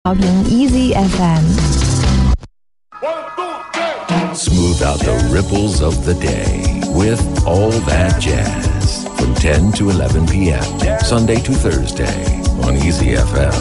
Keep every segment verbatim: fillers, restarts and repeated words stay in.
调频 Easy F M. Smooth out the ripples of the day with All That Jazz from ten to eleven p.m. Sunday to Thursday on Easy F M.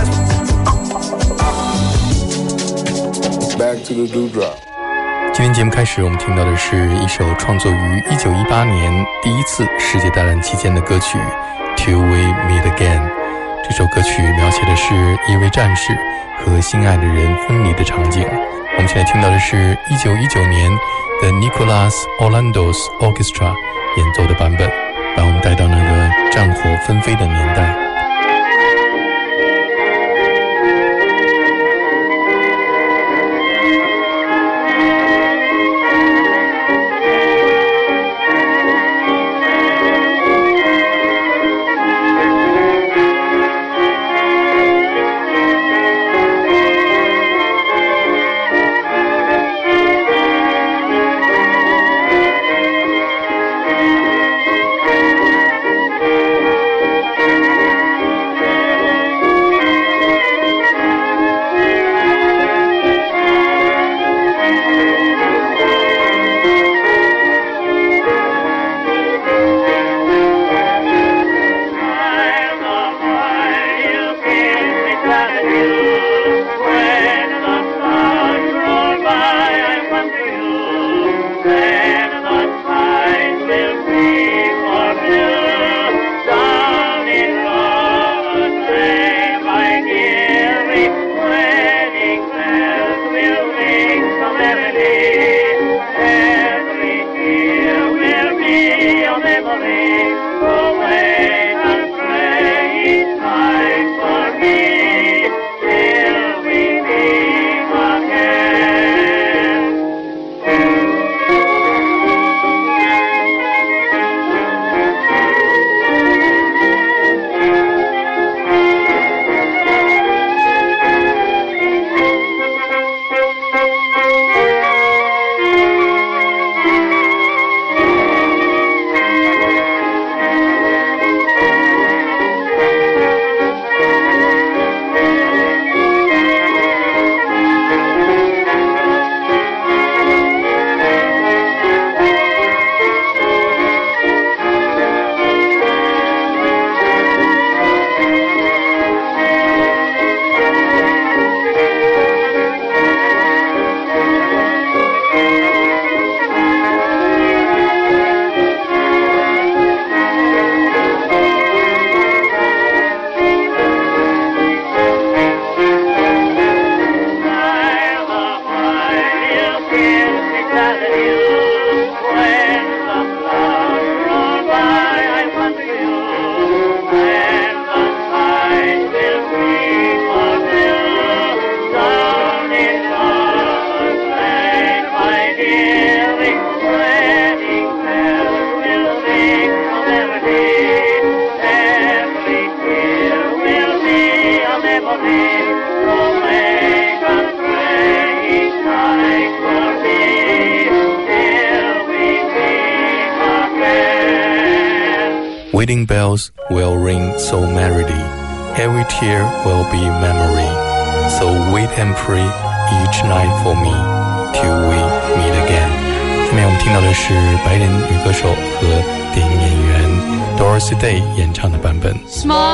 Back to the dewdrop. 今天节目开始，我们听到的是一首创作于一九一八年第一次世界大战期间的歌曲 Till We Meet Again。 这首歌曲描写的是一位战士和心爱的人分离的场景。我们现在听到的是一九一九年的 Nicholas Orlando's Orchestra 演奏的版本，把我们带到那个战火纷飞的年代。Wedding bells will ring so merrily, every tear will be memory. So wait and pray each night for me, till we meet again. 下面我们听到的是白人女歌手和电影演员 Dorothy Day 演唱的版本。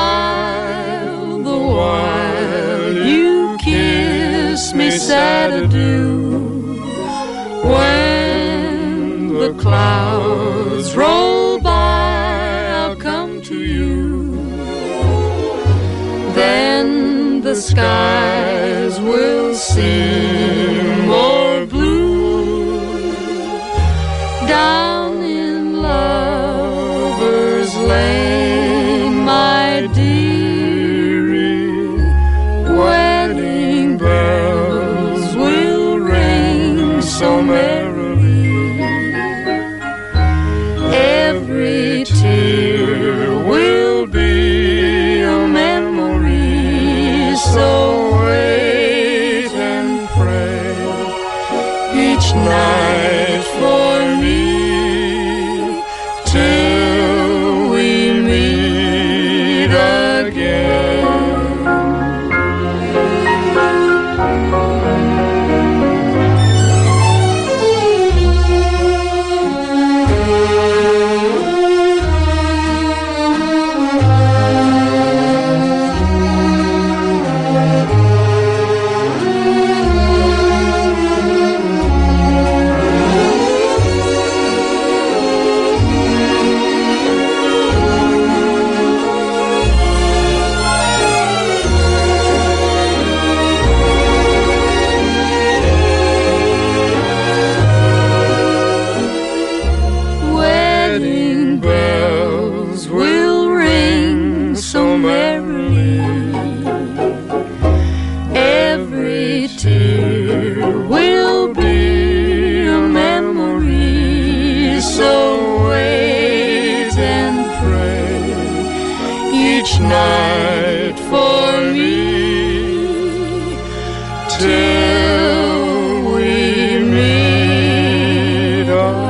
Smile the while you kiss me sad adieu. When the clouds roll by, come to you, then the skies will seem more blue. Down in Lover's Lane, my dearie, wedding bells will ring so merrily. Every tear will be a memory, so wait and pray tear will be a memory. So wait and pray each night for me till we meet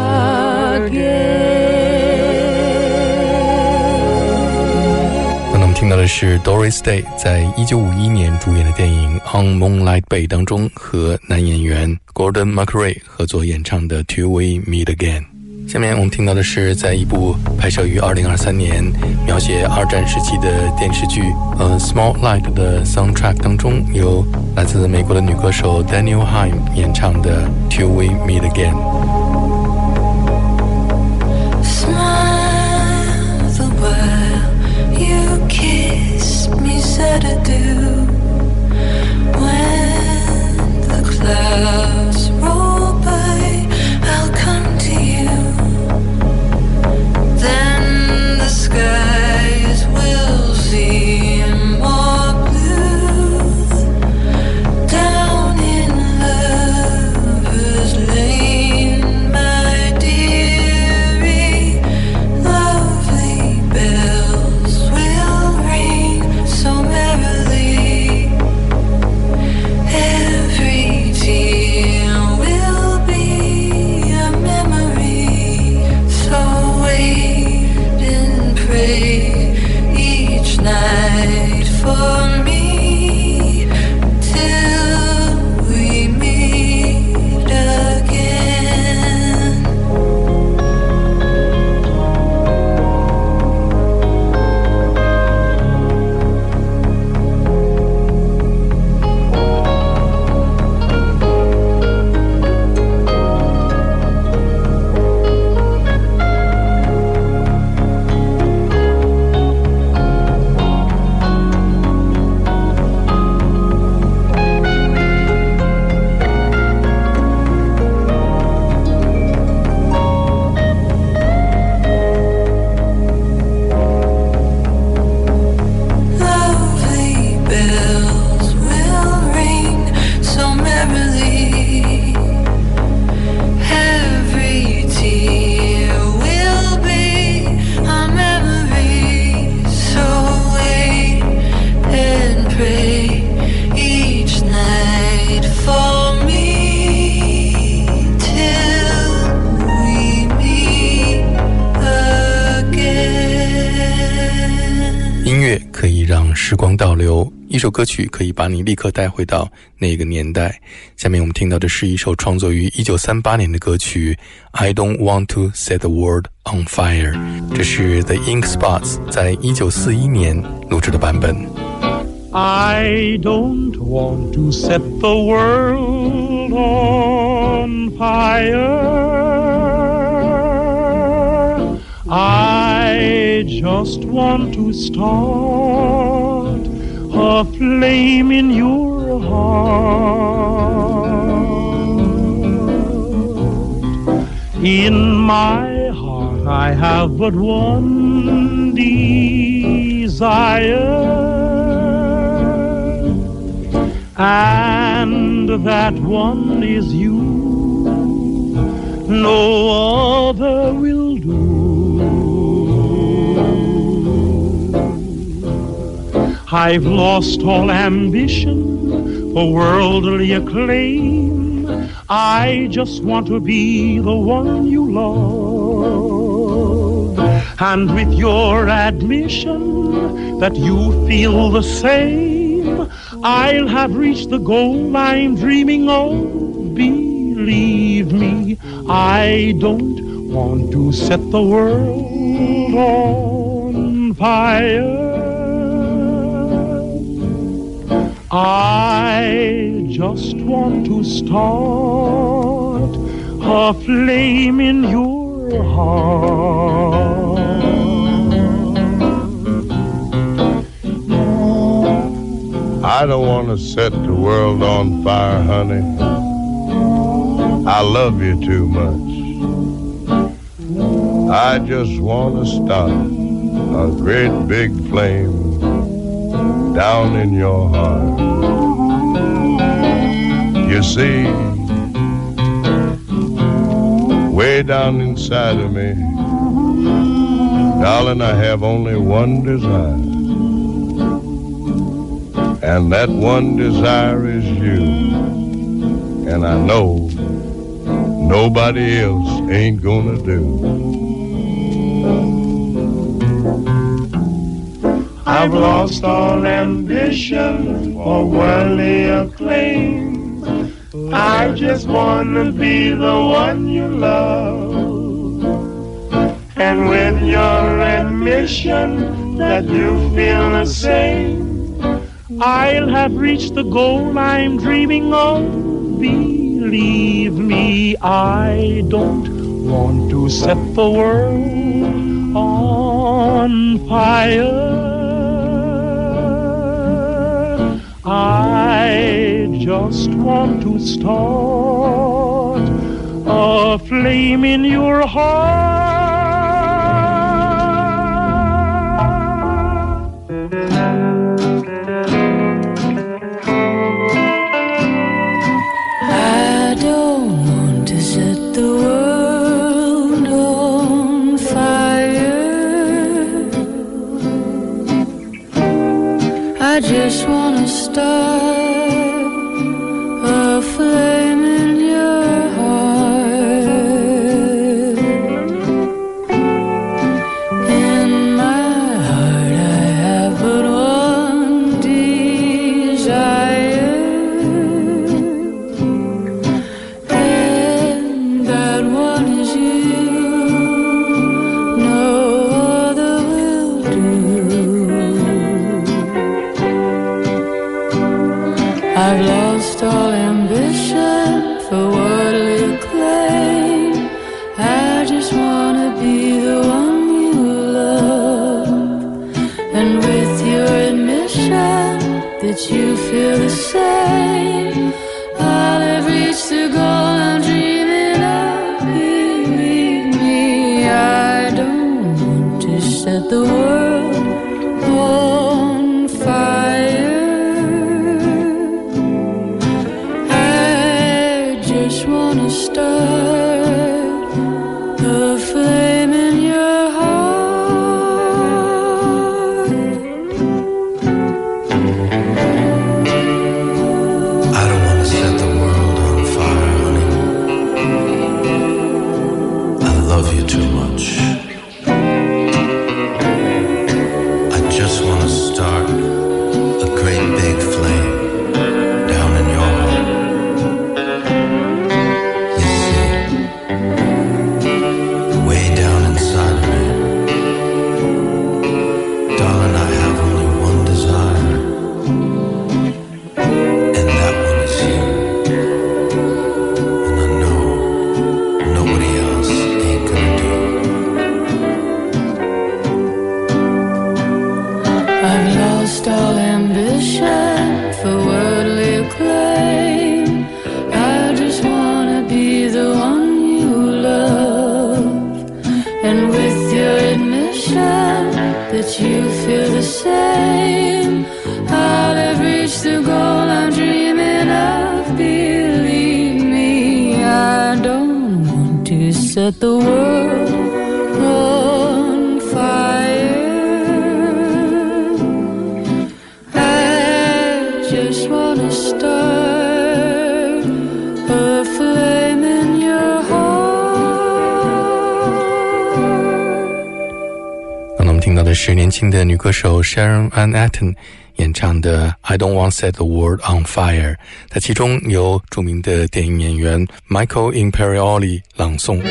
again。 那我们听到的是 Doris Day 在一九五一年主演的电影 On Moonlight Bay 当中和男演员 Gordon McRae 合作演唱的 Till We Meet Again。下面我们听到的是在一部拍摄于二零二三年描写二战时期的电视剧呃 Small Light 的 soundtrack 当中由来自美国的女歌手 Daniel Haim 演唱的 Till We Meet Again。 Smile the while you kiss me, said adieu. When the clouds roll by, I'll come to you. Then the skies will seem more blue. Down in Lover's Lane, my dearie, lovely bells will ring so merrily. Every tear will be a memory. So wait and pray each night for me till we meet again. Lovely bells will ring so merrily. Every tear will be a memory. So wait and pray each night for me till we meet again. 音乐可以让时光倒流，一首歌曲可以把你立刻带回到那个年代。下面我们听到的是一首创作于一九三八年的歌曲 I Don't Want to Set the World on Fire， 这是 The Ink Spots 在一九四一年录制的版本。 I don't want to set the world on fire. I just want to start a flame in your heart. In my heart I have but one desire, and that one is you. No other will do. I've lost all ambition for worldly acclaim. I just want to be the one you love. And with your admission that you feel the same, I'll have reached the goal I'm dreaming of. Believe me, I don't want to set the world on fire. I just want to start a flame in your heart. I don't want to set the world on fire, honey. I love you too much. I just want to start a great big flame down in your heart. You see, way down inside of me, darling, I have only one desire, and that one desire is you. And I know nobody else ain't gonna do. I've lost all ambition for worldly acclaim. I just wanna be the one you love. And with your admission that you feel the same, I'll have reached the goal I'm dreaming of. Believe me, I don't want to set the world on fire. I just want to start a flame in your heart. I don't want to set the world on fire. I just want to start a flame in your heart. In my heart I have but one desire, and that one is you. No other will do. I've lost all ambition for worldly acclaim. I just wanna be the one you love. And with your admission that you feel the same, I'll have reached the goal I'm dreaming of. Believe me, I don't want to set the world on fire. Just wanna start a flame in your heart. I don't wanna set the world on fire, honey. I love you too much. I just wanna start a great big flame down in your heart. All ambition for worldly acclaim. I just wanna be the one you love. And with your admission that you feel the same, I'll have reached the goal I'm dreaming of. Believe me, I don't want to set the world on fire. Just wanna start a flame in your heart. 刚才我们听到的是年轻的女歌手 Sharon Van Etten 演唱的 I Don't Want to Set the World on Fire， 在其中由著名的电影演员 Michael Imperioli 朗诵。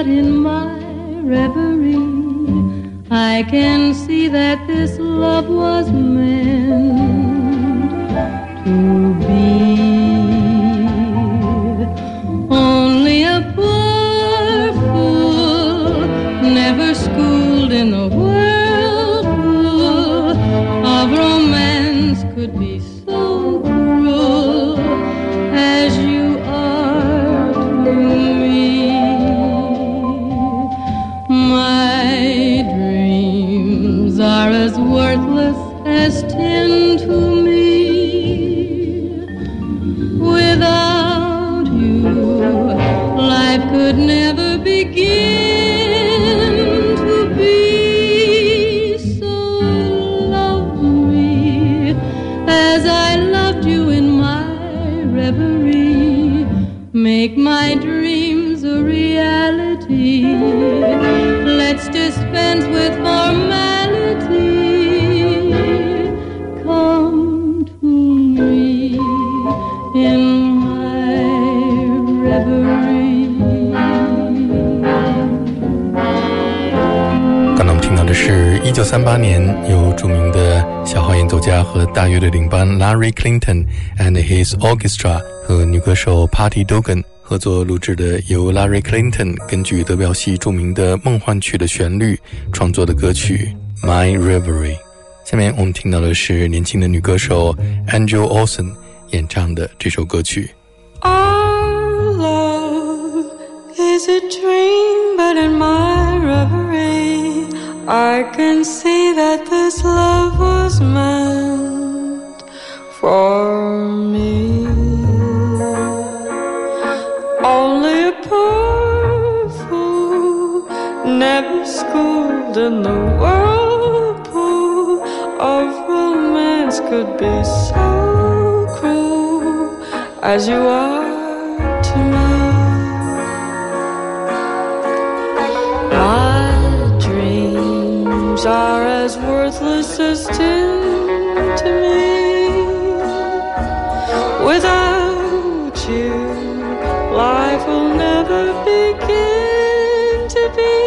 but in my reverie I can see that this love was meant to be. Only a poor fool, never schooled in the whirlpool of romance, could be so cruel as you are to me. My dreams are as worthless as tin to me. Without you, life could never begin to be. So love me as I loved you in my reverie. Make my dreams a reality. Let's dispense with formality. Come to me in my reverie. 刚才我们听到的是一九三八年由著名的小号演奏家和大乐队领班 Larry Clinton and his orchestra 和女歌手 Patty Dugan 合作录制的，由 Larry Clinton 根据德彪西著名的梦幻曲的旋律创作的歌曲 My Reverie。 下面我们听到的是年轻的女歌手 Angel Olsen 演唱的这首歌曲。 Our love is a dream, but in my reverie I can see that this love was meant for me. Only a poor fool, never schooled in the whirlpool of romance, could be so cruel as you are to me. My dreams are as worthless as tin to me. Without you, life will never begin to be.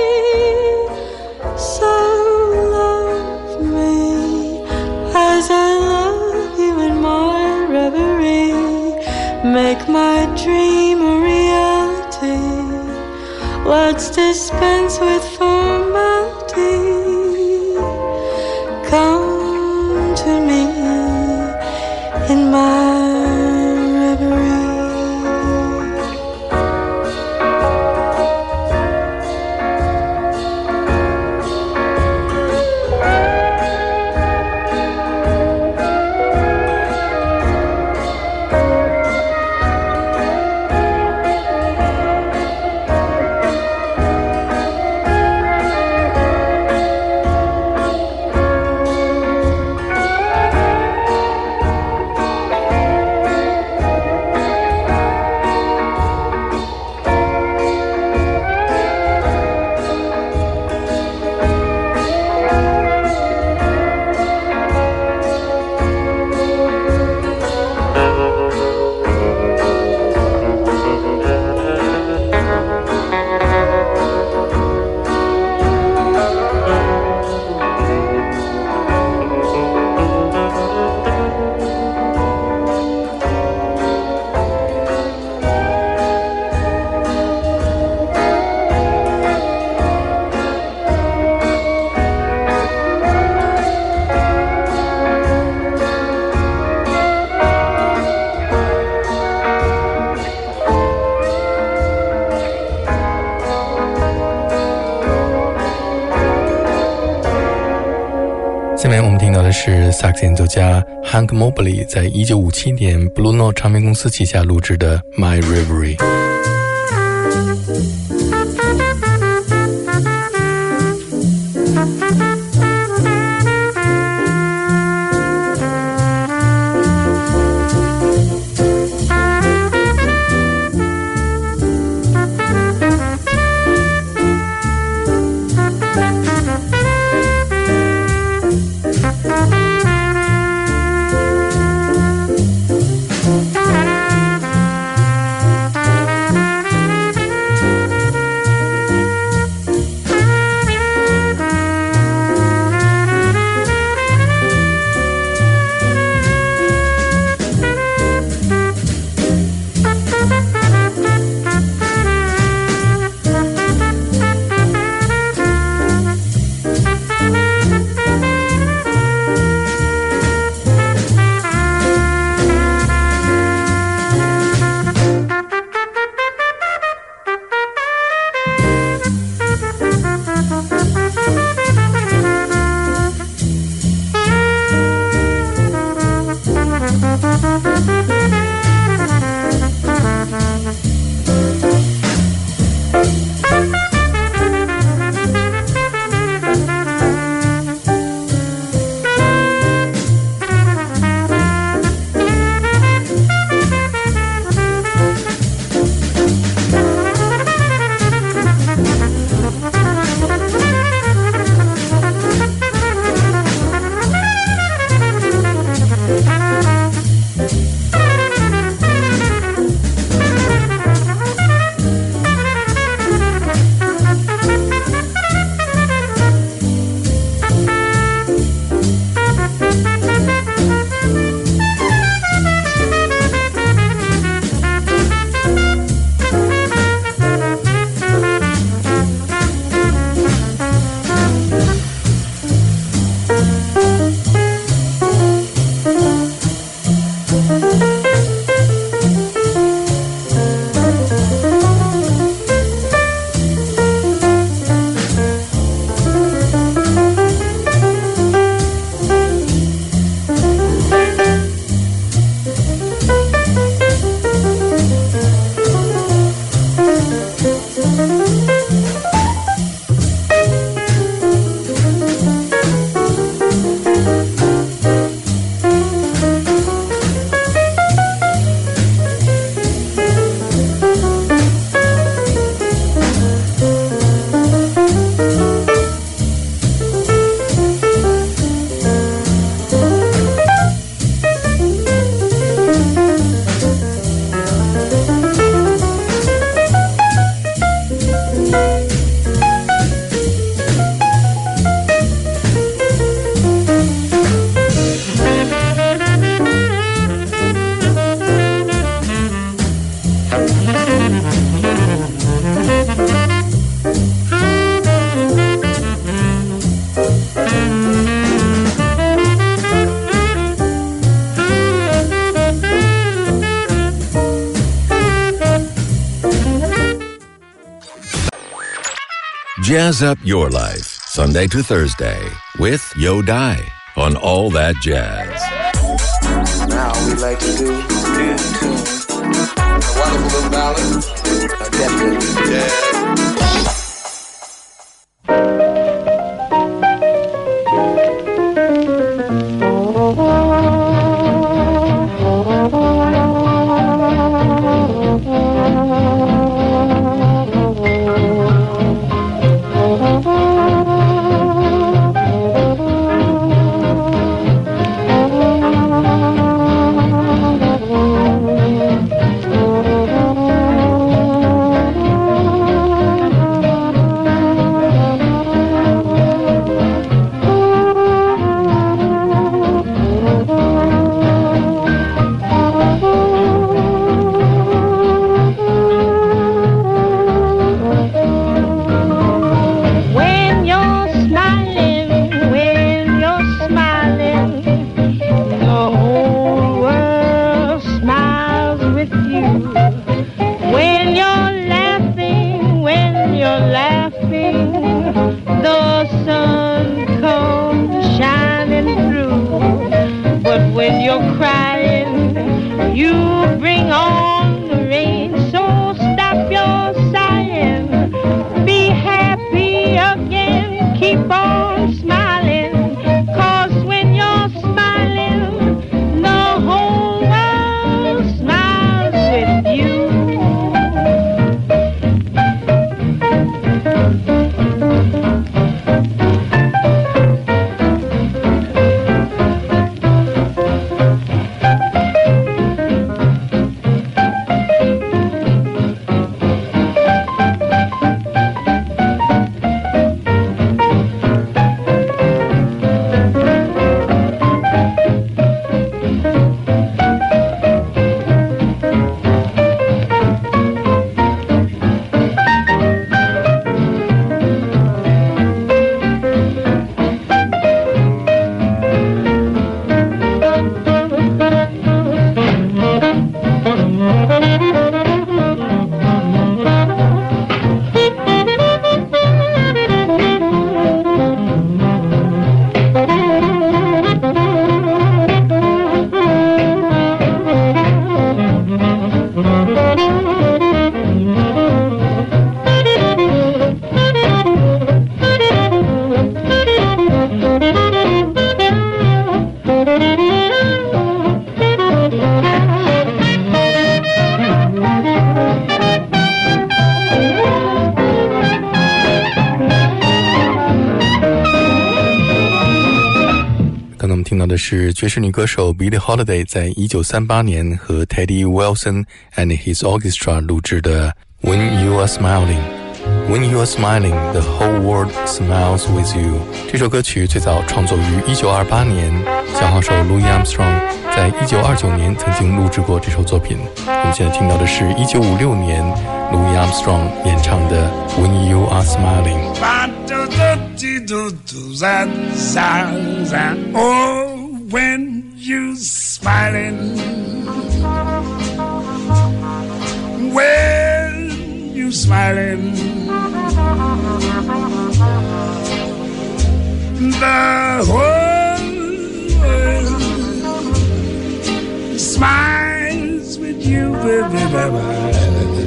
So love me as I love you in my reverie. Make my dream a reality. Let's dispense with formality. Come to me in my 下面我们听到的是萨克斯演奏家 Hank Mobley 在一九五七年 Blue Note 唱片公司旗下录制的 My Reverie。 Jazz up your life, Sunday to Thursday, with Yo Dai on All That Jazz. Now we like to do new tune. A wonderful little ballad, a definitely jazz. 是爵士女歌手 Billie Holiday 在一九三八年和 Teddy Wilson and his orchestra 录制的 When You Are Smiling。When You Are Smiling, the whole world smiles with you。这首歌曲最早创作于一九二八年，小号手 Louis Armstrong 在一九二九年曾经录制过这首作品。我们现在听到的是一九五六年 Louis Armstrong 演唱的 When You Are Smiling。Oh，when you smiling, when you smiling, the whole world smiles with you, baby, baby.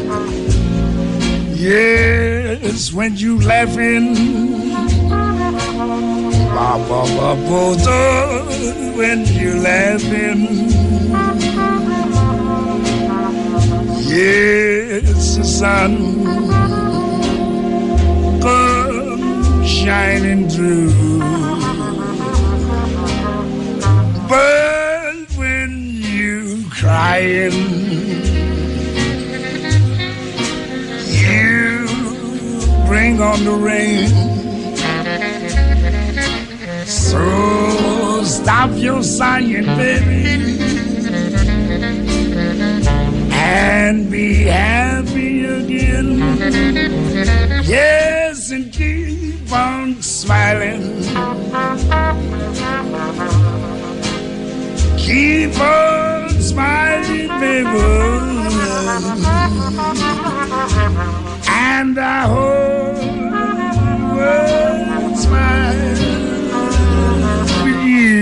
Yes, when you laughing, ba ba ba ba, when you laughing, yes, the sun comes shining through. But when you crying, you bring on the rain. So stop your sighing, baby, and be happy again. Yes, and keep on smiling. Keep on smiling, baby, and I hope world smiles with you.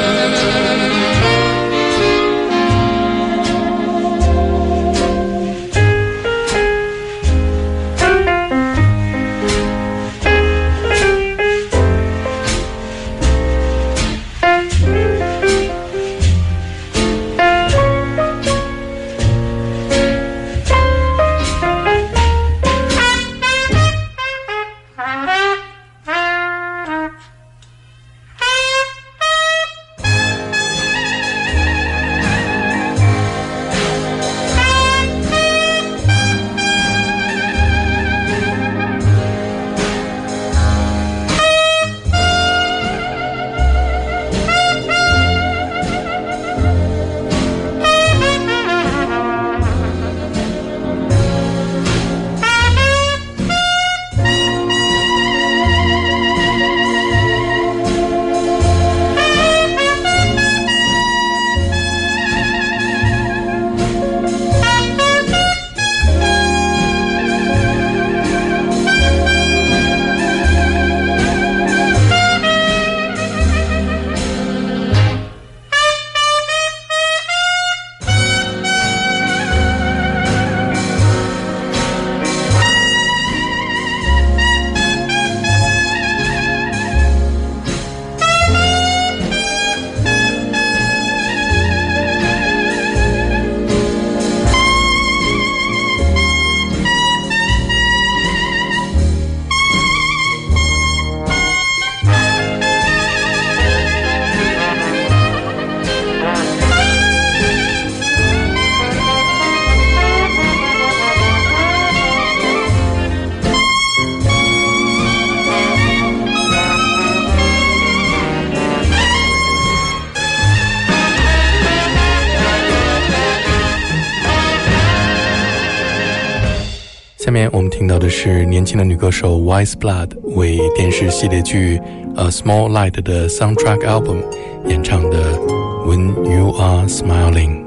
下面我们听到的是年轻的女歌手 Wise Blood 为电视系列剧 A Small Light 的 soundtrack album 演唱的 When You Are Smiling.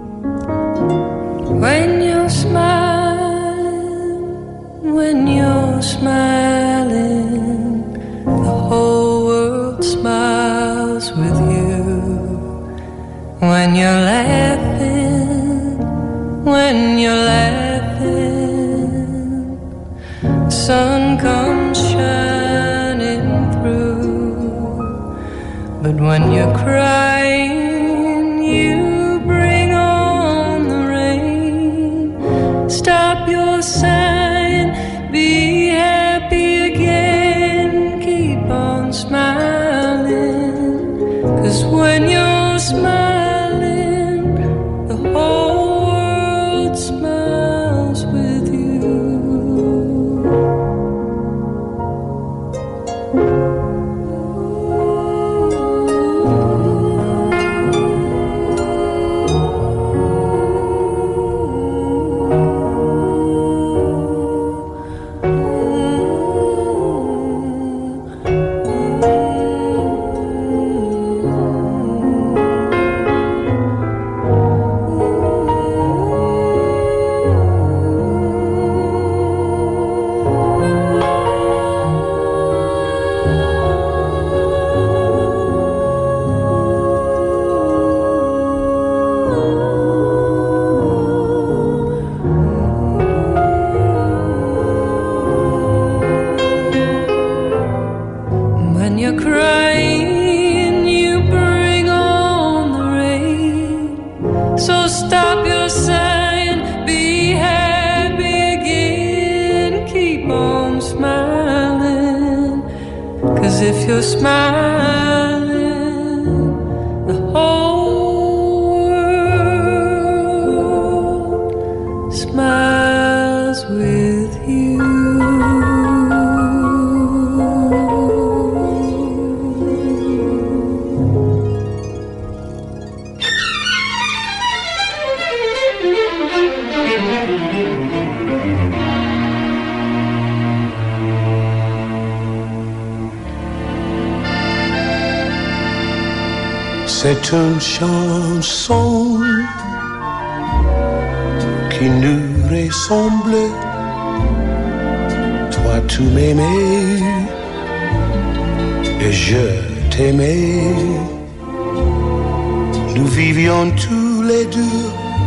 When you're smiling, when you're smiling, the whole world smiles with you. When you're laughing, when you're laughing, the sun comes shining through. But when you're crying, you bring on the rain. Stop your sighing, be happy again, keep on smiling. 'Cause when you're smiling, the whole world smiles with you. If you're smiling, the whole world smiles with you. C'est une chanson qui nous ressemble. Toi tu m'aimais que je t'aimais. Nous vivions tous les deux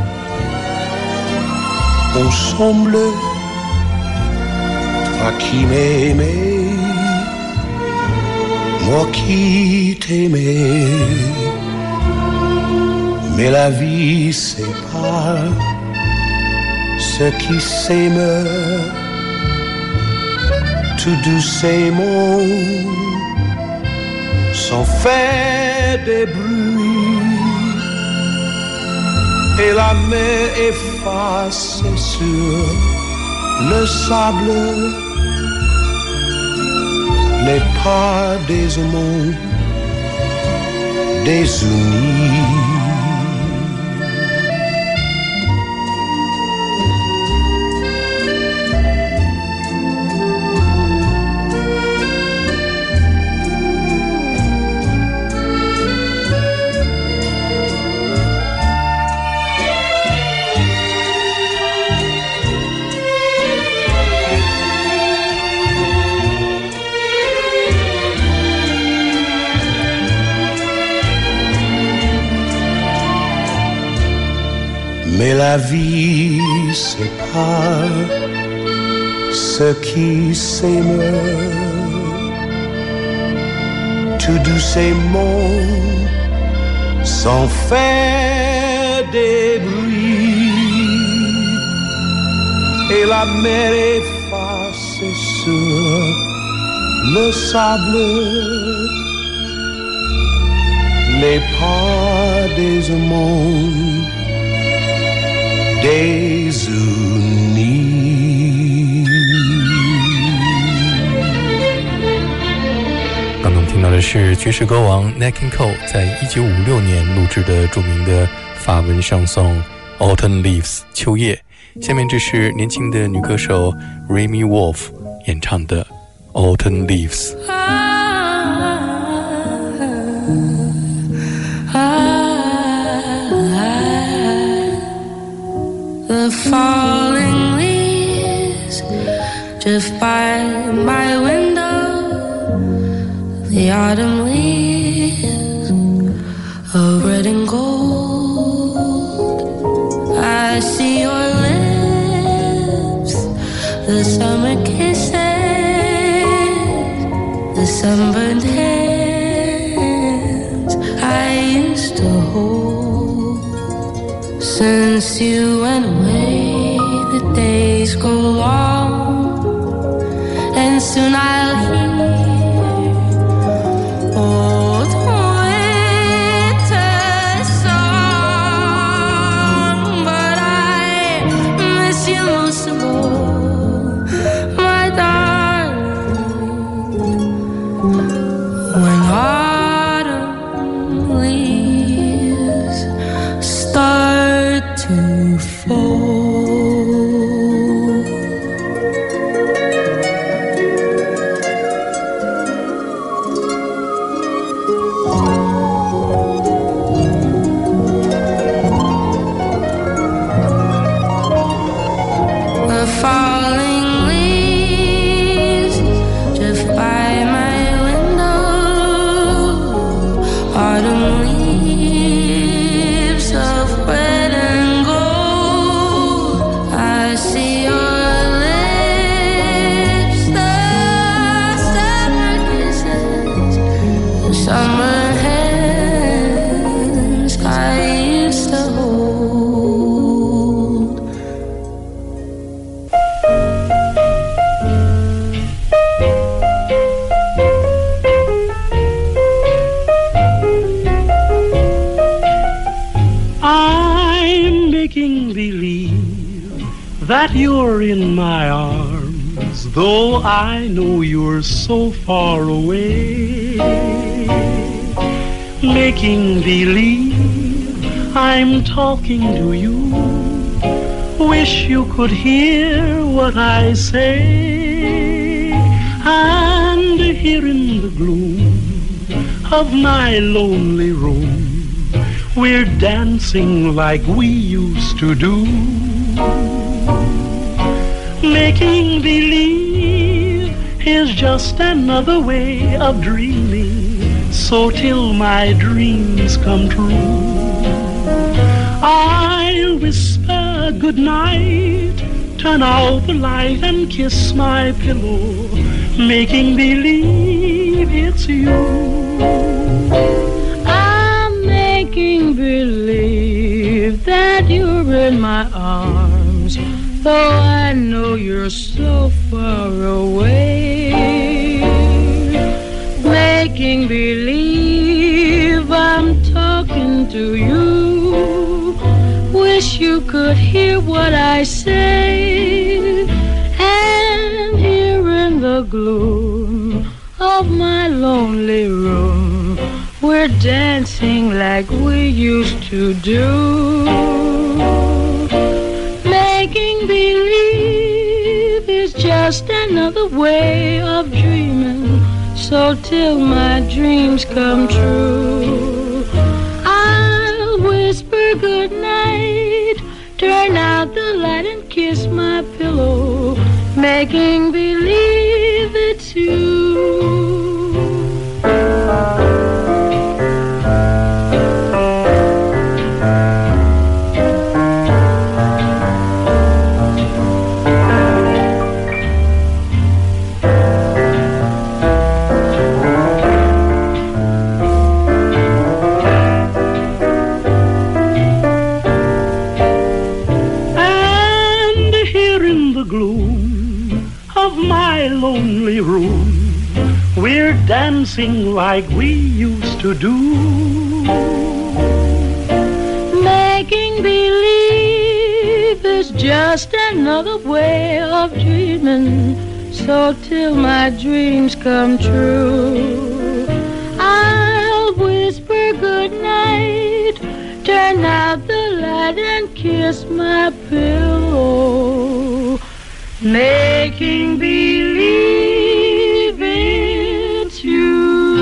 ensemble, toi qui m'aimais, moi qui t'aimais. Mais la vie sépare ceux qui s'aiment, tout doucement, sans faire des bruits. Et la mer efface sur le sable les pas des amants désunis. Mais la vie sépare ceux qui s'aiment, tout doucement, sans faire des bruits. Et la mer efface sur le sable les pas des amants désunis。 刚刚听到的是爵士歌王 Nat King Cole 在一九五六年录制的著名的法文唱诵 Autumn Leaves 秋叶。下面这是年轻的女歌手 Remy Wolf 演唱的 Autumn Leaves。 The falling leaves drift by my window, the autumn leaves of red and gold. I see your lips, the summer kisses, the sunburned hands I used to hold. Since you went away, the days go long, and soon I'll hear old winter song. But I miss you most of all, my darling. When autumn leaves start to fall. The falling leaves drift by my window, autumn leaves of red and gold. I see your lips, the summer kisses, the summer hands I used to hold. I'm making believe that you're in my arms, though I know you're so far away. Making believe I'm talking to you, wish you could hear what I say. And here in the gloom of my lonely room, we're dancing like we used to do. Making believe is just another way of dreaming so till my dreams come true. I'll whisper good night, turn out the light and kiss my pillow, making believe it's you. I'm making believe that you're in my arms, though I know you're so far away. Making believe I'm talking to you, wish you could hear what I say. And here in the gloom of my lonely room, we're dancing like we used to do. Making believe is just another way of dreaming, so till my dreams come true. I'll whisper good night, turn out the light and kiss my pillow, making believe it's you. Lonely room, we're dancing like we used to do. Making believe is just another way of dreaming, so till my dreams come true. I'll whisper good night, turn out the light and kiss my pillow, making believe it's you.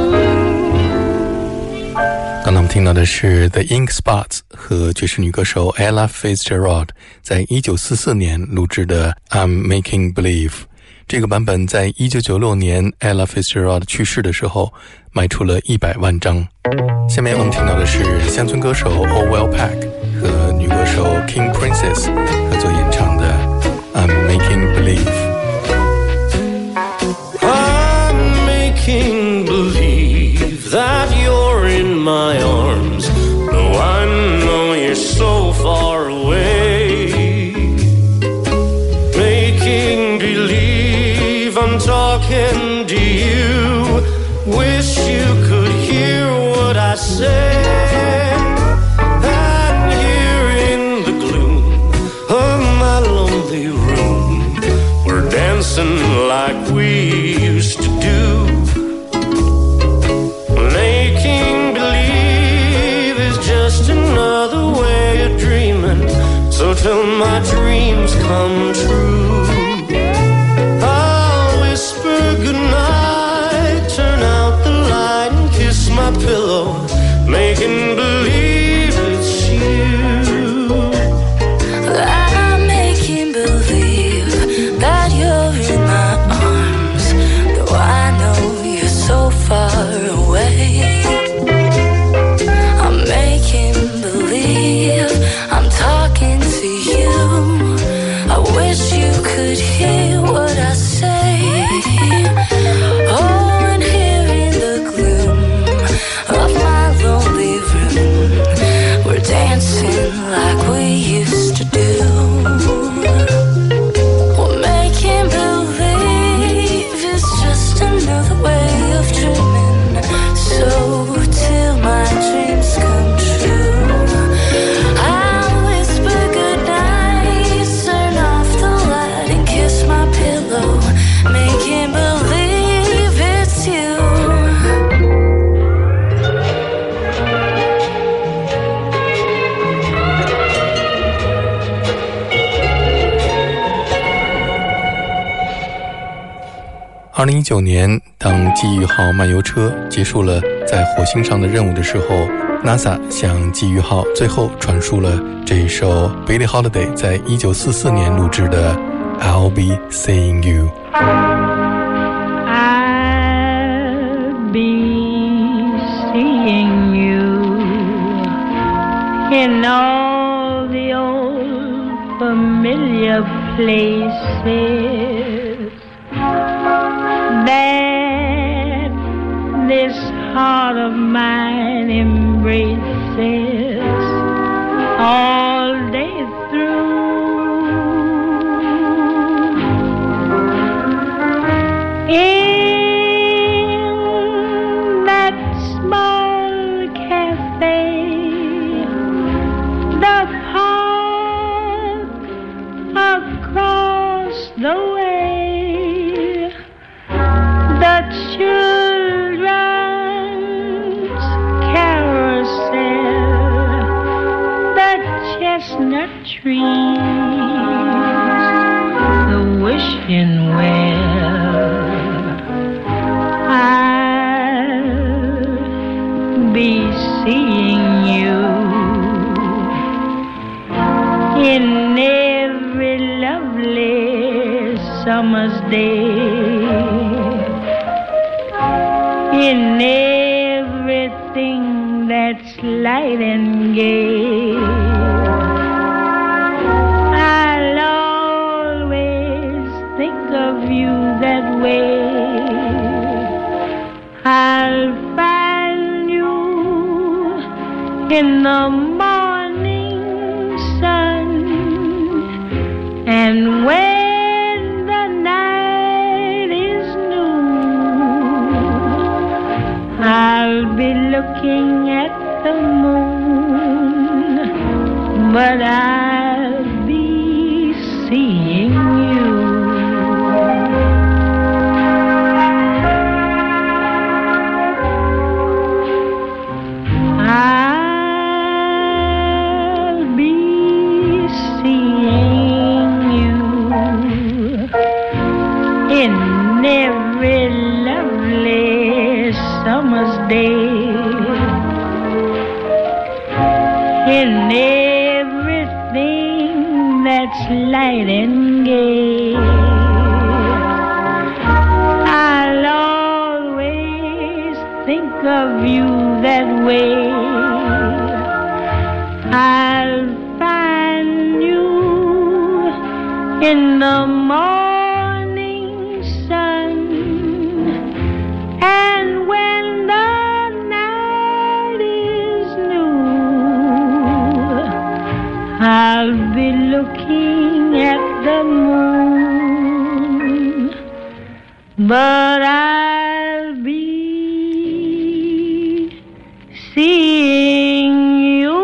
刚刚我们听到的是 The Ink Spots 和爵士女歌手 Ella Fitzgerald 在一九四四年录制的 I'm Making Believe。 这个版本在一九九六年 Ella Fitzgerald 去世的时候卖出了一百万张。下面我们听到的是乡村歌手 Orwell Peck 和女歌手 King Princess 合作演唱的I'm making believe. I'm making believe that you're in my arms, though I know you're so far away. Making believe I'm talking to you, wish you could hear what I say. Like we used to do. Making believe is just another way of dreaming, so till my dreams come true. I'll whisper goodnight, turn out the light and kiss my pillow, making believe it's you. I'm making believe that you're in my arms, though I know you're so far away. I'm making believe I'm talking to you, I wish you could hear what I say. Oh, and here in the gloom of my lonely room, we're dancing like we used to do. 二零一九年，当机遇号漫游车结束了在火星上的任务的时候， NASA 向机遇号最后传输了这一首 Billie Holiday 在一九四四年录制的 I'll Be Seeing You。 I'll be in all the old familiar places that this heart of mine embraces all day through. In that small cafe, the park across the way, the children's carousel, the chestnut trees, the wishing well, I'll be seeing you in every lovely summer's day, in everything that's light and gay. I'll always think of you that way. I'll find you in the morning sun, and when the night is new, I'll be looking at the moon, but I'll be seeing you. I'll be seeing you in every lovely summer's day, in everything that's light and gay. I'll always think of you that way. I'll find you in the morning sun, and when the night is new, I'll be looking at the moon, but I'll be seeing you.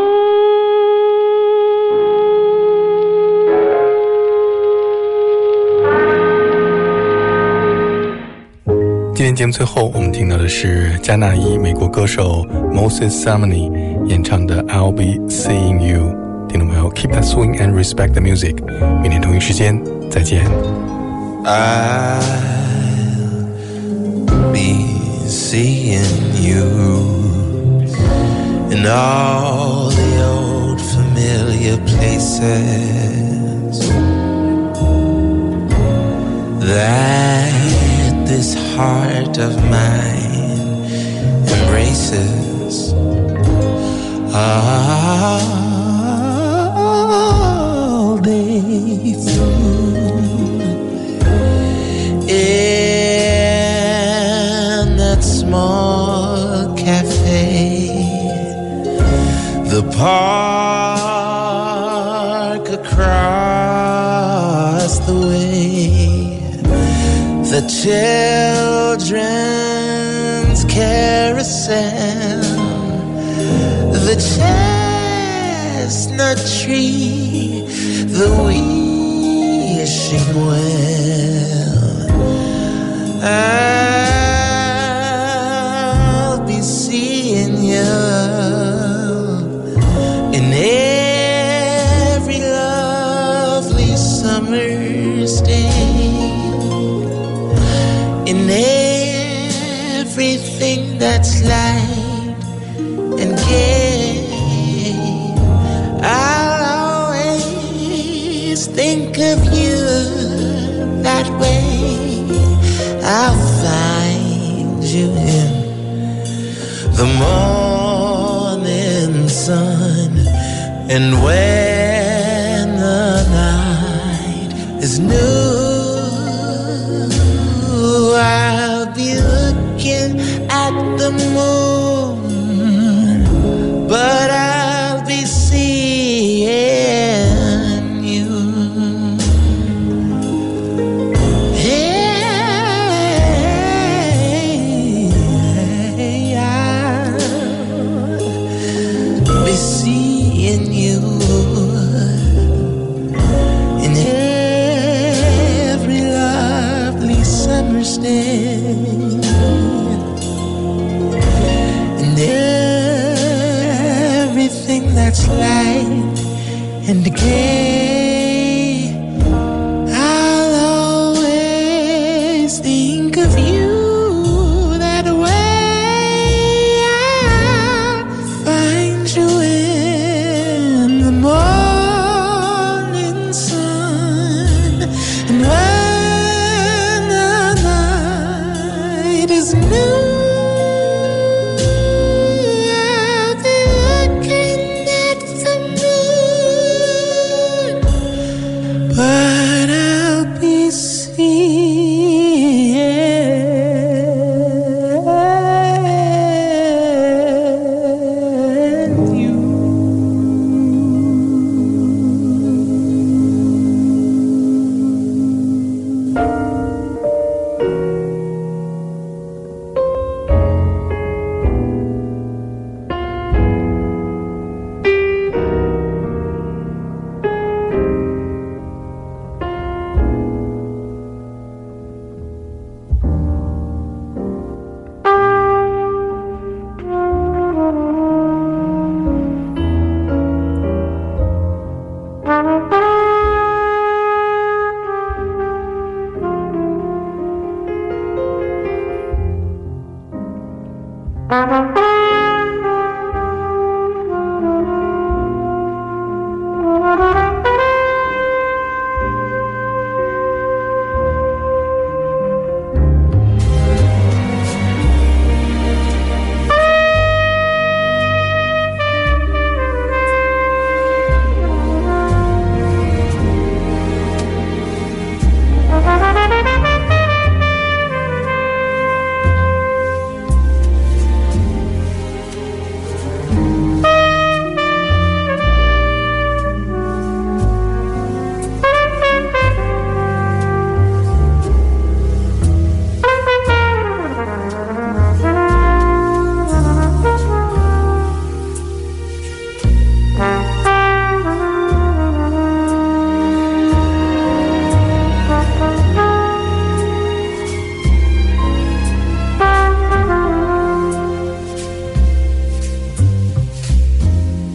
今天节目最后我们听到的是加纳裔美国歌手 Moses Sumney 演唱的 I'll Be Seeing You。 听众朋友 Keep that swing and respect the music， 明天同一时间再见。 I'll be seeing you in all the old familiar places that this heart of mine embraces all day through. In that small cafe, the park across the way, the children's carousel, the chestnut tree, the wishing well. I'll be seeing you in every lovely summer's day, in everything that's light and gay. I'll always think of you that way. I'll find you in the morning sun, And when the night is new, I'll be looking at the moon, but I'll be seeing you. Hey, I'll be seeing you in every lovely summer's day, and everything that's light and gay.